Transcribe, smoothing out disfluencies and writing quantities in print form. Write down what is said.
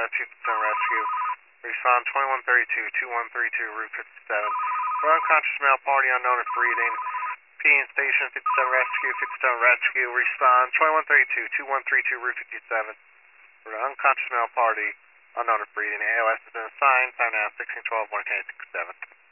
Rescue, 57 Rescue. Respond 2132, 2132, Route 57. For unconscious male party unknown is breathing. PN Station, 57 Rescue, 57 Rescue. Respond 2132, 2132, Route 57. For the unconscious male party unknown is breathing. ALS has been assigned. Time now 1612, 1K67.